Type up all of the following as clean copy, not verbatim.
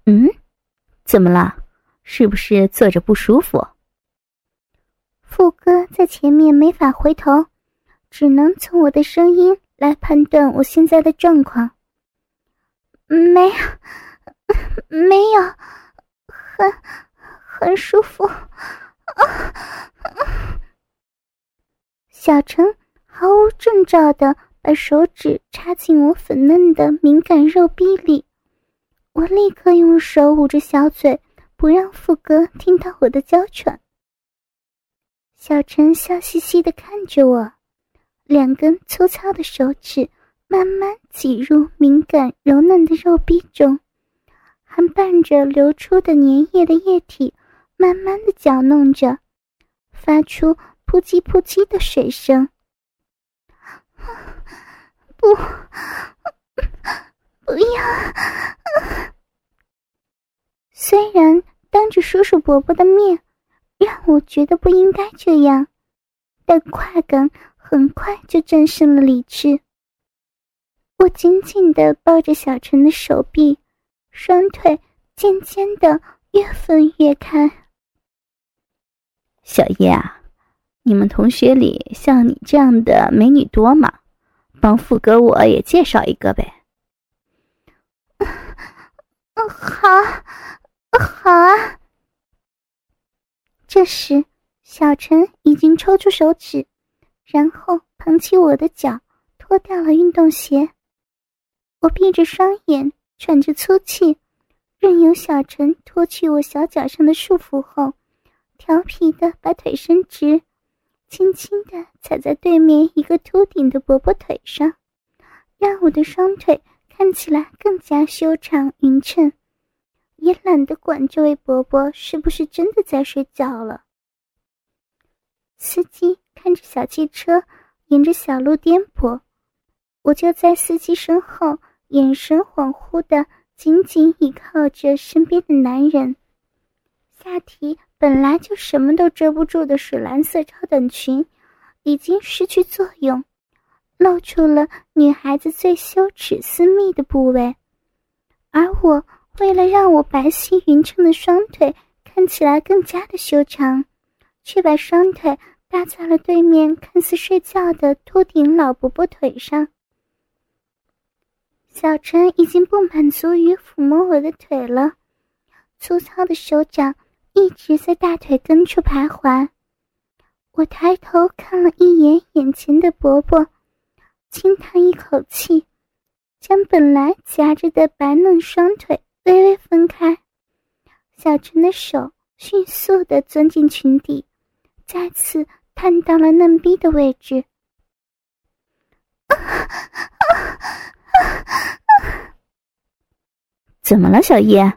嗯，怎么了？是不是坐着不舒服？ 富哥在前面没法回头，只能从我的声音来判断我现在的状况。没有，很舒服。小陈毫无征兆地把手指插进我粉嫩的敏感肉壁里，我立刻用手捂着小嘴，不让富哥听到我的娇喘。小陈笑嘻嘻地看着我，两根粗糙的手指慢慢挤入敏感柔嫩的肉壁中，还伴着流出的粘液的液体慢慢地搅弄着，发出扑叽扑叽的水声。不要！虽然当着叔叔伯伯的面让我觉得不应该这样，但快感很快就战胜了理智。我紧紧地抱着小陈的手臂，双腿渐渐地越分越开。 小叶啊，你们同学里像你这样的美女多吗？帮富哥我也介绍一个呗。 好啊。这时小陈已经抽出手指，然后捧起我的脚，脱掉了运动鞋。我闭着双眼，喘着粗气，任由小陈脱去我小脚上的束缚后，调皮地把腿伸直，轻轻地踩在对面一个秃顶的伯伯腿上，让我的双腿看起来更加修长匀称，也懒得管这位伯伯是不是真的在睡觉了。司机看着小汽车沿着小路颠簸，我就在司机身后，眼神恍惚地紧紧倚靠着身边的男人。下体本来就什么都遮不住的水蓝色超短裙已经失去作用，露出了女孩子最羞耻私密的部位，而我为了让我白皙匀称的双腿看起来更加的修长，却把双腿搭在了对面看似睡觉的秃顶老伯伯腿上。小陈已经不满足于抚摸我的腿了，粗糙的手掌一直在大腿根处徘徊。我抬头看了一眼眼前的伯伯，轻叹一口气，将本来夹着的白嫩双腿微微分开。小陈的手迅速地钻进裙底，再次探到了嫩逼的位置。 怎么了，小叶？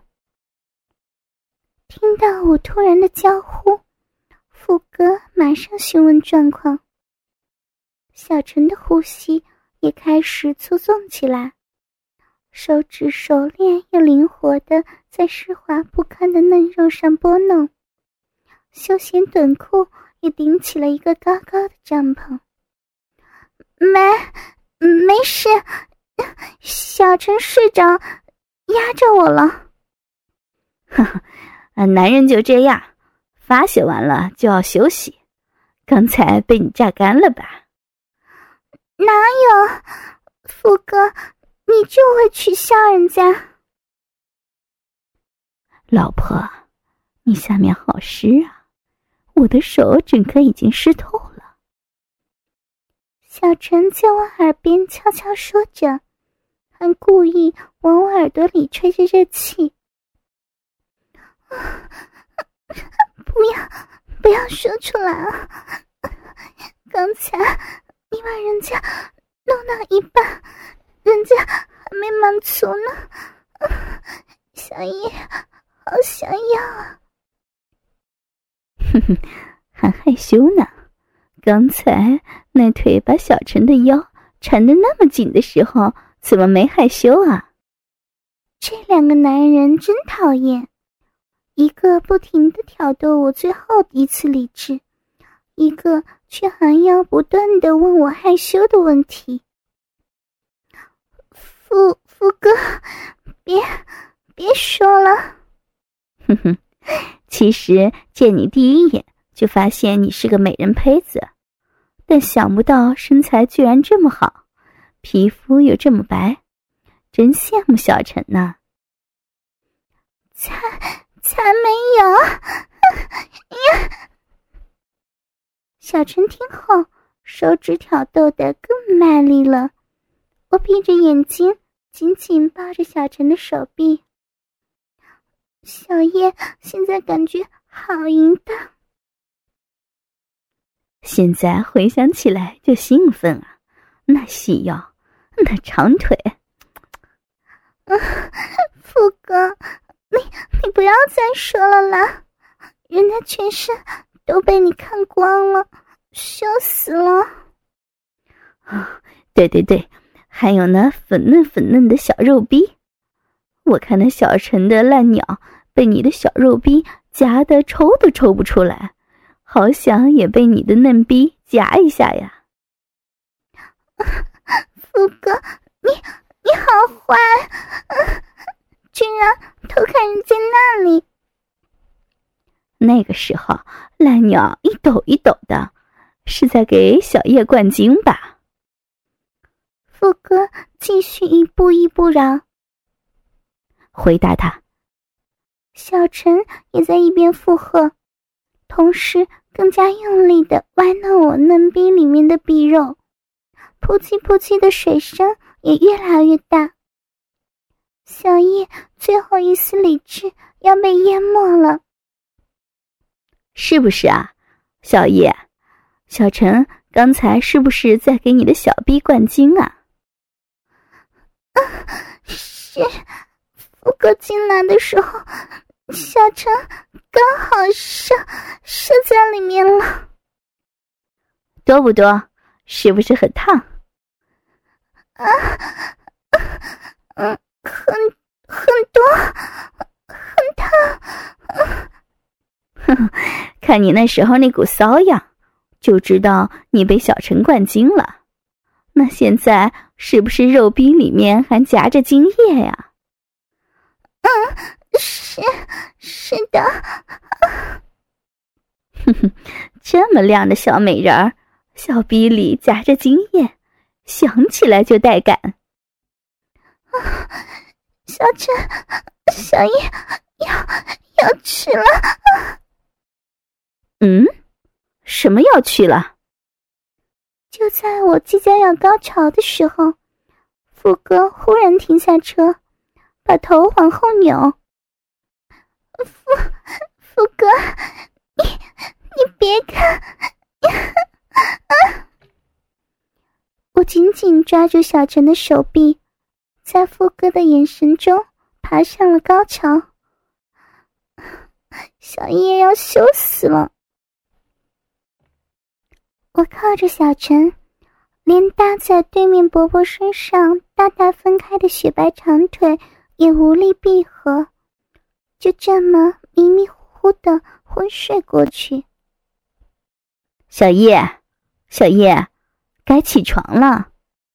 听到我突然的叫呼，富哥马上询问状况。小陈的呼吸也开始粗纵起来，手指熟练又灵活地在湿滑不堪的嫩肉上拨弄，休闲短裤也顶起了一个高高的帐篷。没事，小陈睡着压着我了。 哈哈，男人就这样，发泄完了就要休息。刚才被你榨干了吧？ 哪有，富哥，你就会取笑人家。 老婆，你下面好湿啊，我的手整个已经湿透了。 小陈在我耳边悄悄说着，还故意往我耳朵里吹着热气。不要说出来啊！刚才你把人家弄到一半，人家还没满足呢。小叶，好想要啊！ 哼哼，还害羞呢。刚才那腿把小陈的腰缠得那么紧的时候，怎么没害羞啊？ 这两个男人真讨厌，一个不停地挑逗我最后一次理智，一个却还要不断地问我害羞的问题。富哥， 别说了。 哼哼，其实见你第一眼就发现你是个美人胚子，但想不到身材居然这么好，皮肤又这么白，真羡慕小陈呢。 才没有！呀！小陈听后，手指挑逗得更卖力了。我闭着眼睛，紧紧抱着小陈的手臂。小叶现在感觉好淫荡。 现在回想起来就兴奋啊，那细腰，那长腿。 富哥，你不要再说了啦，人家全身都被你看光了，羞死了。 对对对，还有那粉嫩的小肉逼，我看那小陈的烂鸟被你的小肉逼夹得抽都抽不出来，好想也被你的嫩逼夹一下呀。 富哥，你好坏，居然偷看人家那里。 那个时候烂鸟一抖一抖的，是在给小叶灌精吧。 富哥继续一步一步绕， 回答他。 小陈也在一边附和，同时更加用力地歪弄我嫩逼里面的逼肉，扑叽扑叽的水声也越来越大。小叶最后一丝理智要被淹没了。 是不是啊，小叶？小陈刚才是不是在给你的小逼灌精啊？ 是，富哥进来的时候，小陈刚好射在里面了。 多不多？是不是很烫？ 很多，很烫。 看你那时候那股骚样，就知道你被小陈灌精了。那现在是不是肉逼里面还夹着精液呀？ 是的。 哼哼，这么亮的小美人儿，小逼里夹着精液，想起来就带感。 小陈，小叶要去了。 什么要去了？ 就在我即将要高潮的时候，富哥忽然停下车，把头往后扭。富哥，你别看！我紧紧抓住小陈的手臂，在富哥的眼神中爬上了高潮。小叶要羞死了。我靠着小陈，连搭在对面伯伯身上大大分开的雪白长腿也无力闭合，就这么迷迷糊糊地昏睡过去。 小叶，小叶，该起床了。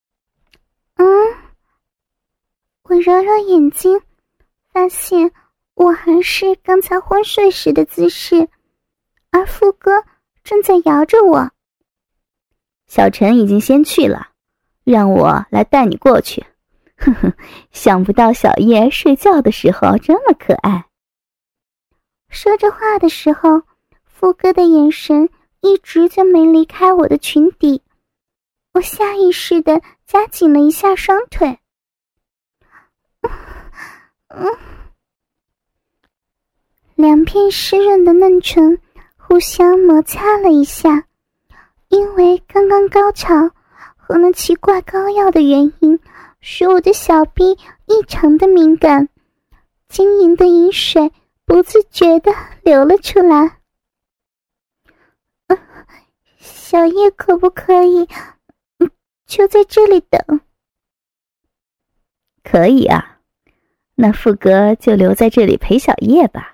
我揉揉眼睛，发现我还是刚才昏睡时的姿势，而富哥正在摇着我。 小陈已经先去了，让我来带你过去。呵呵，想不到小叶睡觉的时候这么可爱。 说着话的时候，富哥的眼神一直就没离开我的裙底，我下意识地夹紧了一下双腿。两片湿润的嫩唇互相摩擦了一下，因为刚刚高潮和那奇怪膏药的原因，使我的小臂异常的敏感，晶莹的饮水不自觉地流了出来。小叶可不可以就在这里等？ 可以啊，那富哥就留在这里陪小叶吧。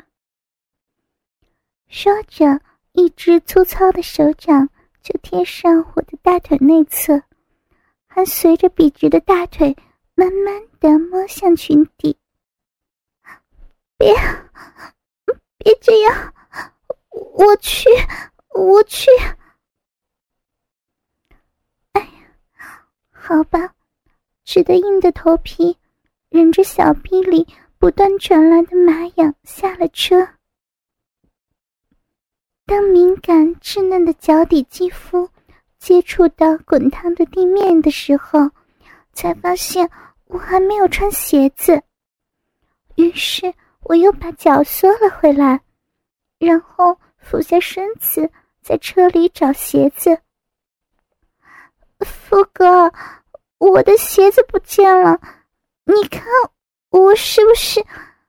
说着，一只粗糙的手掌就贴上我的大腿内侧，还随着笔直的大腿慢慢地摸向裙底。 别这样，我去。哎呀，好吧，只得硬着头皮，忍着小臂里不断传来的麻痒下了车。当敏感稚嫩的脚底肌肤接触到滚烫的地面的时候，才发现我还没有穿鞋子。于是我又把脚缩了回来，然后俯下身子在车里找鞋子。富哥，我的鞋子不见了，你看我是不是……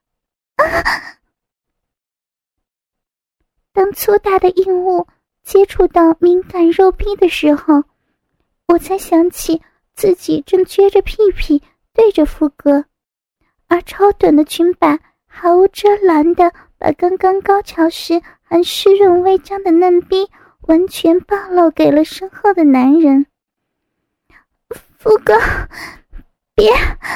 当粗大的硬物接触到敏感肉壁的时候，我才想起自己正撅着屁屁对着富哥，而超短的裙摆毫无遮拦地把刚刚高潮时还湿润微张的嫩逼完全暴露给了身后的男人。富哥，别！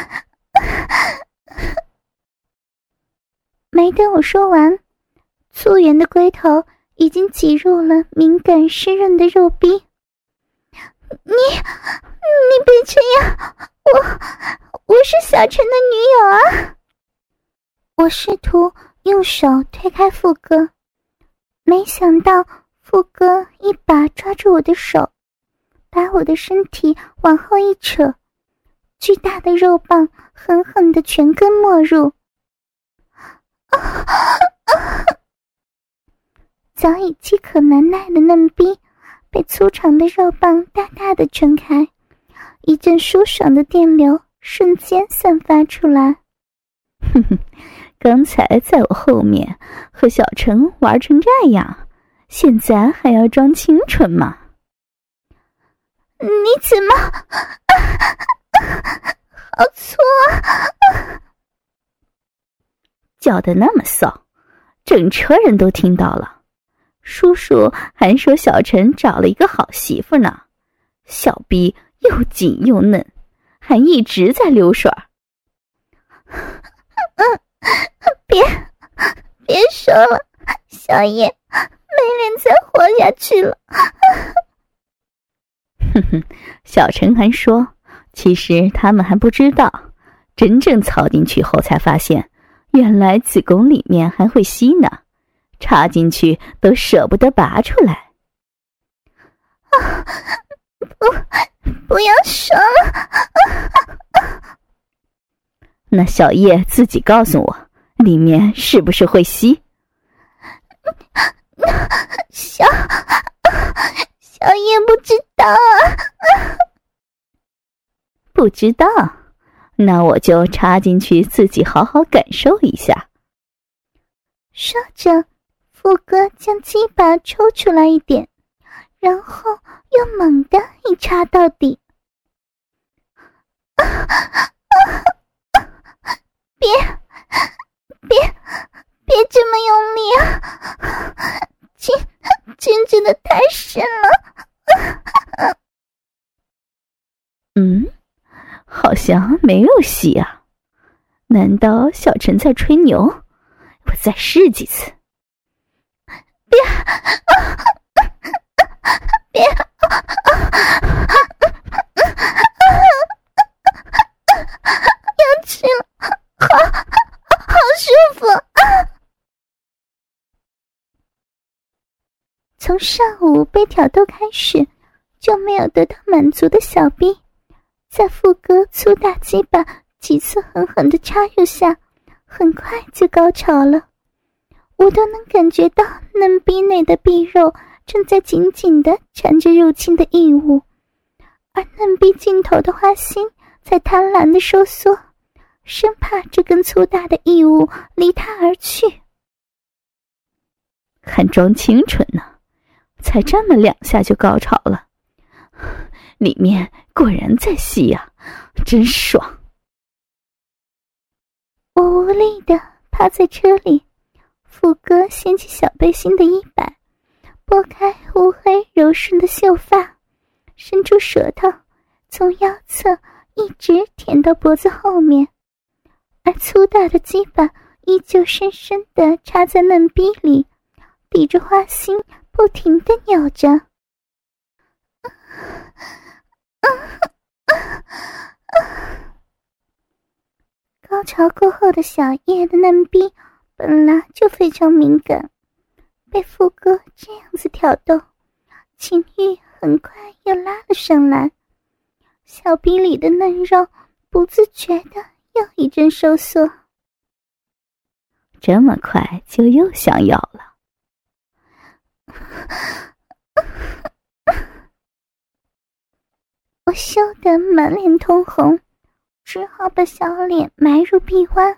没等我说完，粗圆的龟头已经挤入了敏感湿润的肉壁。你别这样，我是小陈的女友啊！我试图用手推开富哥，没想到富哥一把抓住我的手，把我的身体往后一扯，巨大的肉棒狠狠地全根没入。早已饥渴难耐的嫩逼被粗长的肉棒大大的撑开，一阵舒爽的电流瞬间散发出来。 哼哼，刚才在我后面和小陈玩成这样，现在还要装清纯吗？ 你怎么好粗啊！ 叫得那么骚，整车人都听到了。叔叔还说小陈找了一个好媳妇呢，小逼又紧又嫩，还一直在流水。 别说了，小叶没脸再活下去了。 哼哼，小陈还说，其实他们还不知道，真正操进去后才发现，原来子宫里面还会吸呢，插进去都舍不得拔出来。 不要说了。 那小叶自己告诉我，里面是不是会吸？ 小叶不知道啊。 不知道，那我就插进去自己好好感受一下。 说着，富哥将鸡巴抽出来一点，然后又猛地一插到底。别这么用力啊！进得太深了。 好像没有吸啊，难道小陈在吹牛？我再试几次。 别！要去了，好舒服。从上午被挑逗开始，就没有得到满足的小逼，在富哥粗大鸡巴几次狠狠的插入下，很快就高潮了。我都能感觉到嫩逼内的逼肉正在紧紧地缠着入侵的异物，而嫩逼尽头的花心在贪婪地收缩，生怕这根粗大的异物离他而去。 还装清纯呢，才这么2下就高潮了，里面果然在吸呀，真爽。 我无力地趴在车里，富哥掀起小背心的衣摆，拨开乌黑柔顺的秀发，伸出舌头从腰侧一直舔到脖子后面，而粗大的鸡巴依旧深深地插在嫩逼里，抵着花心不停地扭着。高潮过后的小叶的嫩逼本来就非常敏感，被富哥这样子挑逗，情欲很快又拉了上来，小逼里的嫩肉不自觉的又一阵收缩。 这么快就又想要了？ 我羞得满脸通红，只好把小脸埋入臂弯。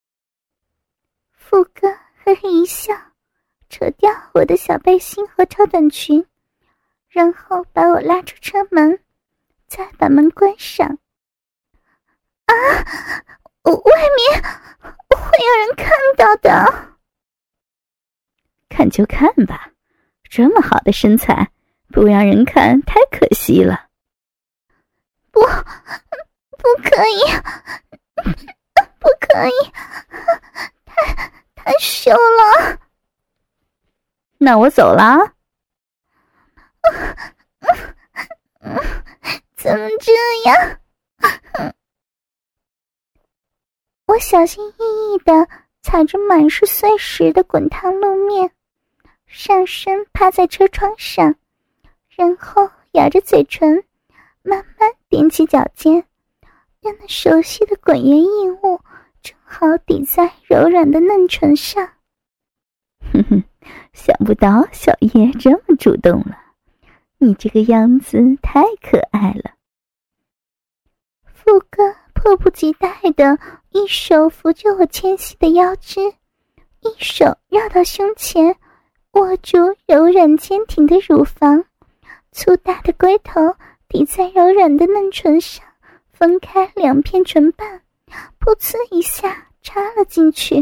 富哥呵呵一笑，扯掉我的小背心和超短裙，然后把我拉出车门，再把门关上。啊！外面会有人看到的。 看就看吧，这么好的身材，不让人看太可惜了。 不可以，不可以，太羞了。 那我走了。 怎么这样？我小心翼翼地踩着满是碎石的滚烫路面，上身趴在车窗上，然后咬着嘴唇，慢慢踮起脚尖，让那熟悉的滚圆异物正好抵在柔软的嫩唇上。 哼哼，想不到小叶这么主动了，你这个样子太可爱了。 富哥迫不及待地一手扶着我纤细的腰肢，一手绕到胸前，握住柔软坚挺的乳房，粗大的龟头抵在柔软的嫩唇上，分开两片唇瓣，噗呲一下插了进去。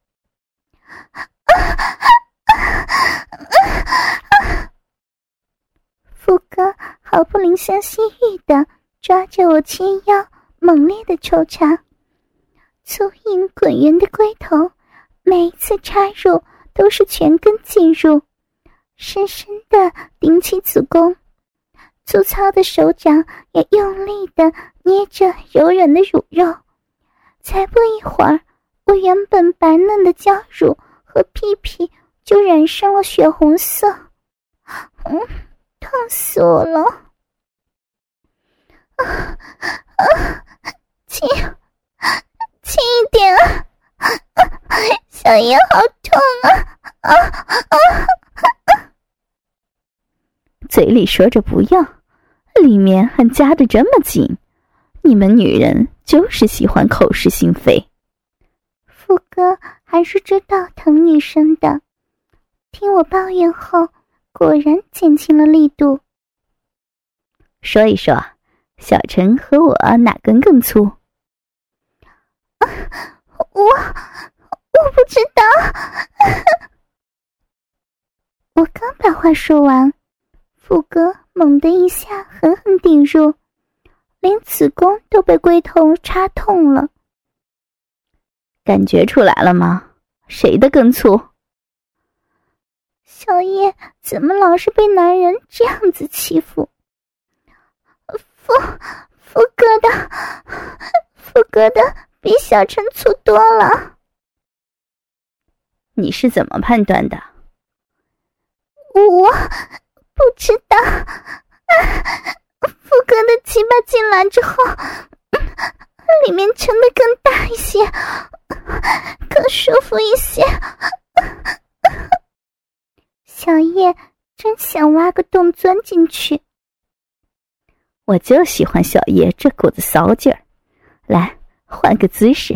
富哥毫不怜香惜玉地抓着我纤腰，猛烈地抽插，粗硬滚圆的龟头每一次插入都是全根进入，深深地顶起子宫，粗糙的手掌也用力地捏着柔软的乳肉，才不一会儿，我原本白嫩的娇乳和屁屁就染上了血红色。痛死我了！轻一点啊！小叶好痛啊！ 嘴里说着不要，里面还夹得这么紧，你们女人就是喜欢口是心非。 富哥还是知道疼女生的，听我抱怨后，果然减轻了力度。 说一说，小陈和我哪根更粗？ 我不知道。我刚把话说完，富哥猛地一下狠狠顶入，连子宫都被龟头插痛了。 感觉出来了吗？谁的更粗？ 小叶怎么老是被男人这样子欺负？富哥的比小陈粗多了。 你是怎么判断的？ 我不知道。富哥的鸡巴进来之后，里面撑得更大一些，更舒服一些。小叶真想挖个洞钻进去。 我就喜欢小叶这股子骚劲儿。来，换个姿势。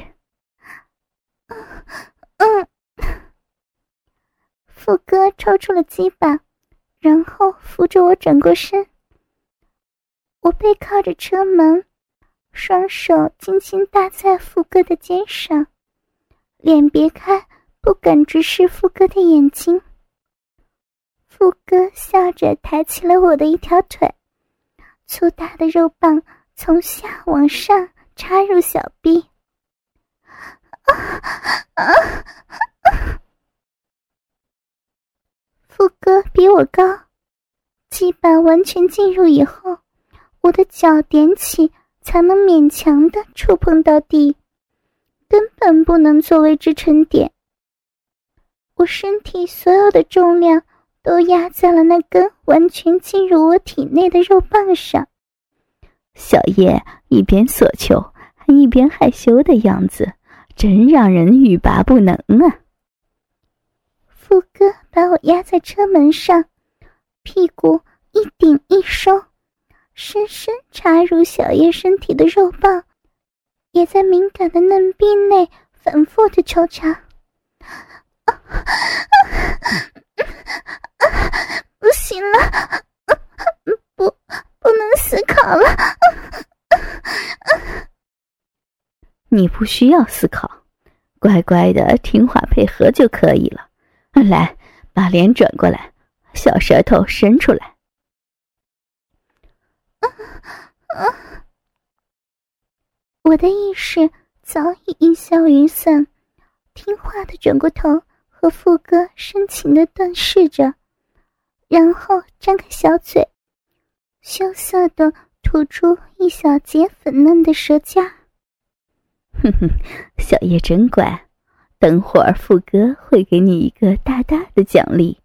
富哥抽出了鸡巴，然后扶着我转过身。我背靠着车门，双手轻轻搭在富哥的肩上，脸别开，不敢直视富哥的眼睛。富哥笑着抬起了我的一条腿，粗大的肉棒从下往上插入小臂。 副哥比我高，鸡巴完全进入以后，我的脚踮起才能勉强地触碰到地，根本不能作为支撑点。我身体所有的重量都压在了那根完全进入我体内的肉棒上。 小叶一边索求还一边害羞的样子，真让人欲罢不能啊。 副哥把我压在车门上，屁股一顶一收，深深插入小叶身体的肉棒，也在敏感的嫩壁内反复的抽插。不行了，不能思考了。 你不需要思考，乖乖的听话配合就可以了。来，把脸转过来，小舌头伸出来。 我的意识早已烟消云散，听话的转过头和副哥深情的对视着，然后张开小嘴，羞涩的吐出一小截粉嫩的舌尖。 哼哼，小叶真乖，等会儿副哥会给你一个大大的奖励。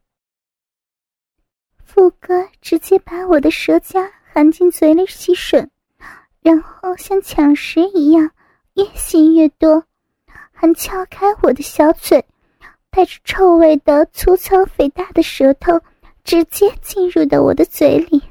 副哥直接把我的舌尖含进嘴里吸吮，然后像抢食一样越吸越多，还撬开我的小嘴，带着臭味的粗糙肥大的舌头直接进入到我的嘴里。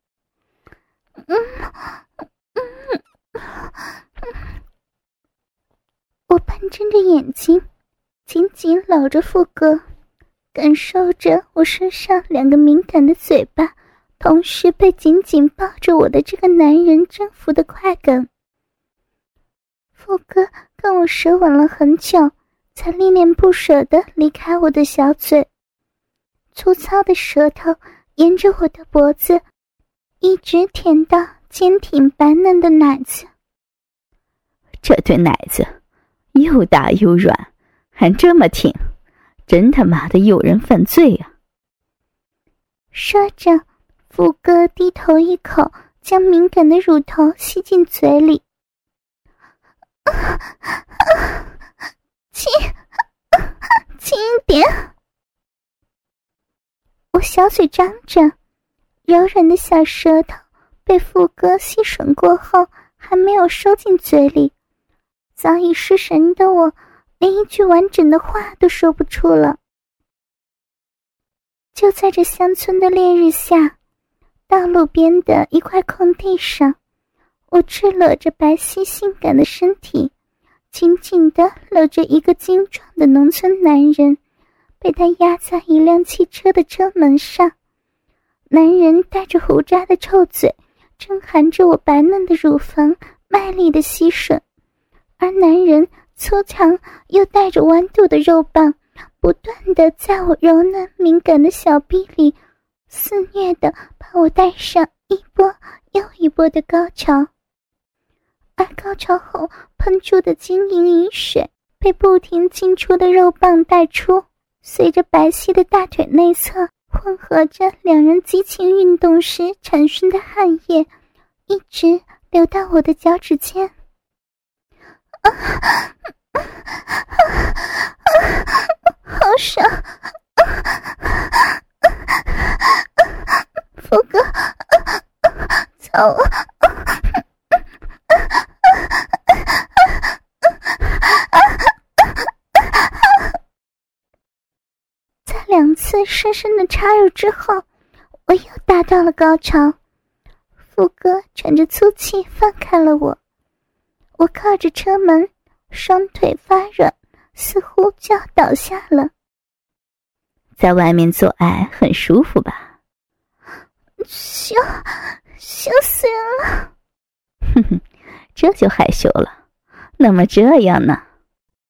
我半睁着眼睛，紧紧搂着副哥，感受着我身上两个敏感的嘴巴同时被紧紧抱着我的这个男人征服的快感。副哥跟我舌吻了很久，才恋恋不舍地离开我的小嘴，粗糙的舌头沿着我的脖子一直舔到坚挺白嫩的奶子。 这对奶子又大又软，还这么挺，真他妈的诱人犯罪啊！ 说着，副哥低头一口将敏感的乳头吸进嘴里。轻一点。我小嘴张着，柔软的小舌头被副哥吸吮过后还没有收进嘴里，早已失神的我连一句完整的话都说不出了。就在这乡村的烈日下，道路边的一块空地上，我赤裸着白皙性感的身体，紧紧地搂着一个精壮的农村男人，被他压在一辆汽车的车门上。男人带着胡渣的臭嘴正含着我白嫩的乳房卖力的吸吮，而男人粗长又带着弯度的肉棒不断地在我柔嫩敏感的小臂里肆虐地把我带上一波又一波的高潮。而高潮后喷出的晶莹饮水被不停进出的肉棒带出，随着白皙的大腿内侧混合着两人激情运动时产生的汗液，一直流到我的脚趾间。好爽！福哥，操我！在两次深深的插入之后，我又达到了高潮。福哥喘着粗气放开了我，我靠着车门，双腿发软，似乎就要倒下了。 在外面做爱很舒服吧？ 羞死人了！ 哼哼，这就害羞了。那么这样呢？